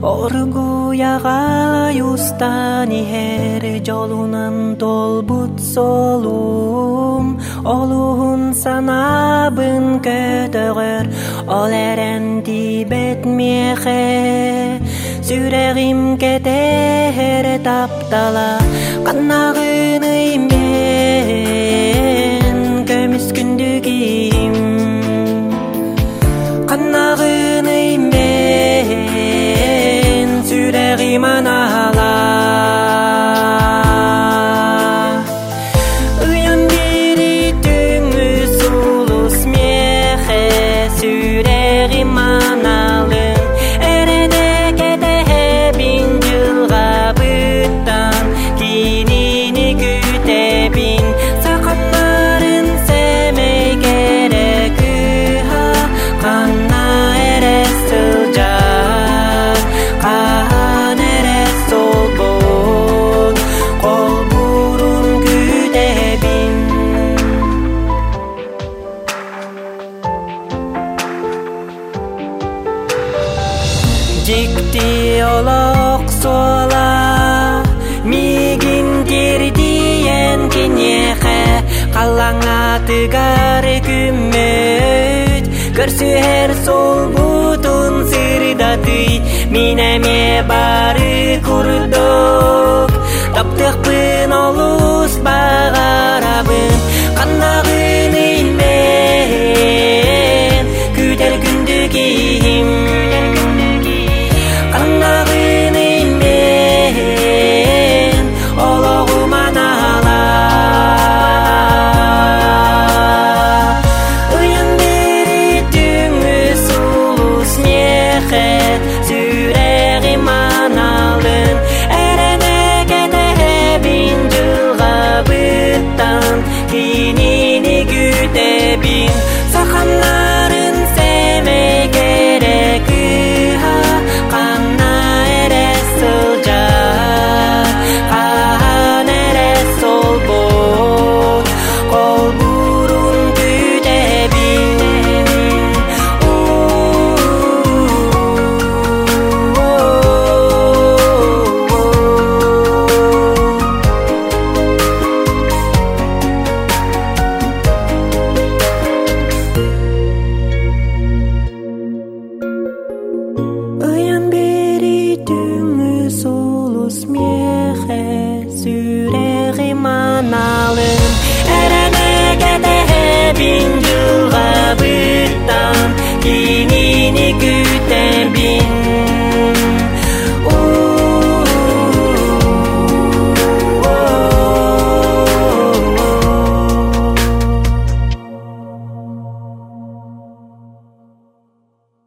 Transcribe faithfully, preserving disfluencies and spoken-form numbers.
Оргуяга юстани хер жолунан толбут солум Олуғын санабын көтөгөр Ол эрен тибет мехе Сүрегим кетер таптала Каннагыны мен көмүс күндүгим Каннагыны мен сүрегим анала Ыян бири түңү сулус мехе сүрегим аналын Эреде кете бин жылга быттан кинини күтебин Саканнарын семей керек ыха Канна эрес сылжак Кан эрес солбот Кол бурун күтебин Жикти олок сола Мигин тирдиен кинеxe Қалаңа тыгар күмөт Көрсүер сол бутун сырдатый Минеме бары курдок Таптықпын олус бағарабын Қаннағыны мен Күтер күндігім Қаннағыны мен Олоғым анала Ыян бири түңү сулус мехет Сүрегим аналын Эрене кете бин жылга быттан Кинини күтебин